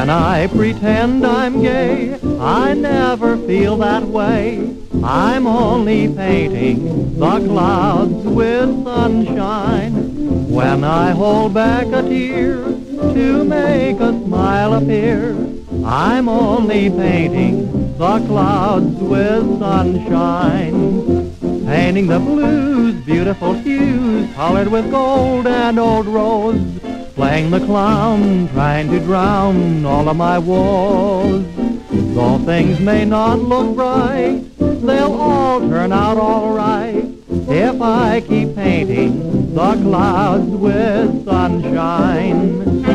When I pretend I'm gay, I never feel that way. I'm only painting the clouds with sunshine. When I hold back a tear to make a smile appear, I'm only painting the clouds with sunshine. Painting the blues, beautiful hues, colored with gold and old rose. Playing the clown, trying to drown all of my woes. Though things may not look bright, they'll all turn out all right if I keep painting the clouds with sunshine.